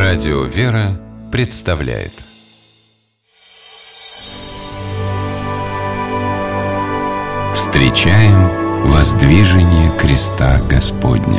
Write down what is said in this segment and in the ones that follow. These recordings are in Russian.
Радио «Вера» представляет Встречаем воздвижение креста Господня.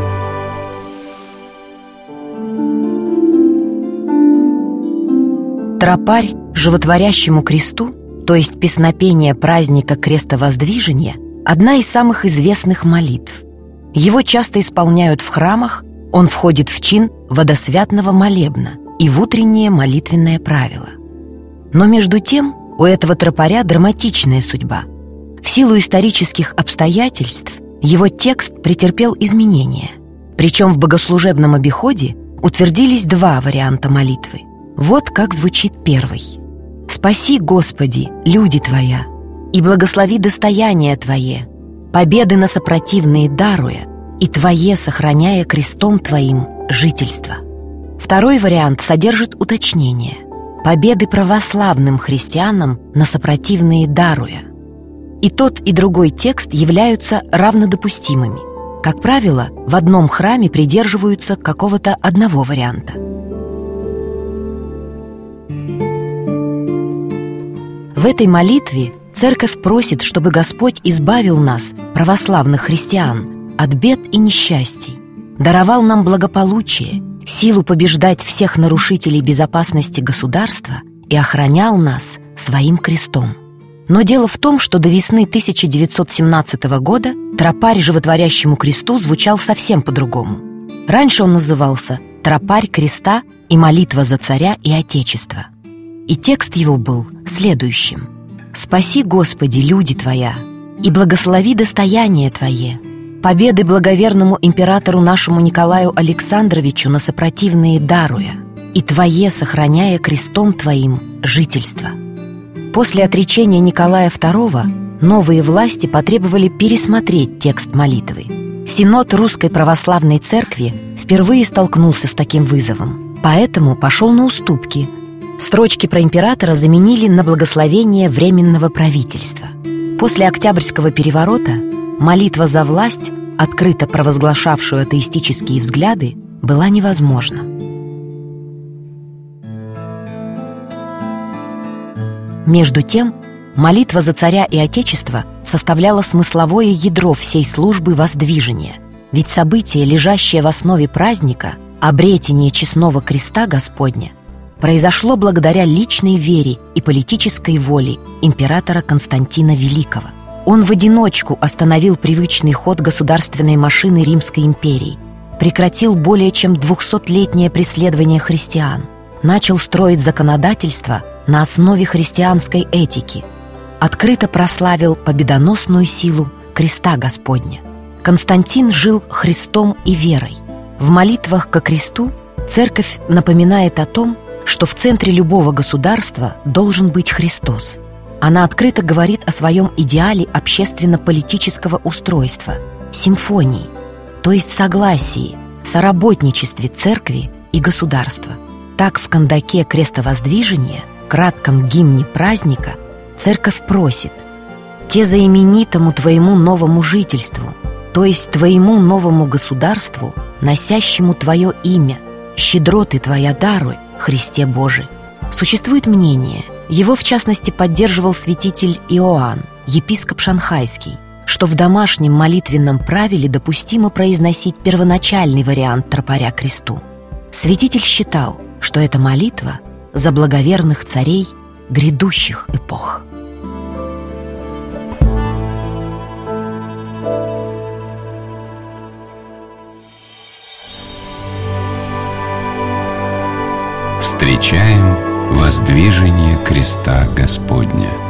Тропарь животворящему кресту, то есть песнопение праздника крестовоздвижения, одна из самых известных молитв. Его часто исполняют в храмах, он входит в чин водосвятного молебна и в утреннее молитвенное правило. Но между тем у этого тропаря драматичная судьба. В силу исторических обстоятельств его текст претерпел изменения. Причем в богослужебном обиходе утвердились два варианта молитвы. Вот как звучит первый. «Спаси, Господи, люди Твоя, и благослови достояние Твое, победы на сопротивные даруя, и Твое сохраняя крестом Твоим жительство». Второй вариант содержит уточнение: «Победы православным христианам на сопротивные даруя». И тот, и другой текст являются равнодопустимыми. Как правило, в одном храме придерживаются какого-то одного варианта. В этой молитве Церковь просит, чтобы Господь избавил нас, православных христиан, от бед и несчастий, даровал нам благополучие, силу побеждать всех нарушителей безопасности государства и охранял нас своим крестом. Но дело в том, что до весны 1917 года тропарь животворящему кресту звучал совсем по-другому. Раньше он назывался «Тропарь креста и молитва за царя и отечество». И текст его был следующим: «Спаси, Господи, люди Твоя, и благослови достояние Твое, победы благоверному императору нашему Николаю Александровичу на сопротивные даруя, и Твое сохраняя крестом Твоим жительство». После отречения Николая II новые власти потребовали пересмотреть текст молитвы. Синод Русской Православной Церкви впервые столкнулся с таким вызовом, поэтому пошел на уступки. Строчки про императора заменили на благословение Временного правительства. После Октябрьского переворота молитва за власть, открыто провозглашавшую атеистические взгляды, была невозможна. Между тем, молитва за царя и отечество составляла смысловое ядро всей службы воздвижения. Ведь событие, лежащее в основе праздника, обретение честного креста Господня, произошло благодаря личной вере и политической воле императора Константина Великого. Он в одиночку остановил привычный ход государственной машины Римской империи, прекратил более чем 200-летнее преследование христиан, начал строить законодательство на основе христианской этики, открыто прославил победоносную силу креста Господня. Константин жил Христом и верой. В молитвах ко кресту Церковь напоминает о том, что в центре любого государства должен быть Христос. Она открыто говорит о своем идеале общественно-политического устройства – симфонии, то есть согласии, соработничестве церкви и государства. Так в кандаке крестовоздвижения, кратком гимне праздника, церковь просит: «Те за именитому Твоему новому жительству, то есть Твоему новому государству, носящему Твое имя, щедроты Твоя даруй, Христе Божий». Существует мнение, его в частности поддерживал святитель Иоанн, епископ Шанхайский, что в домашнем молитвенном правиле допустимо произносить первоначальный вариант тропаря кресту. Святитель считал, что это молитва за благоверных царей грядущих эпох. Встречаем воздвижение креста Господня.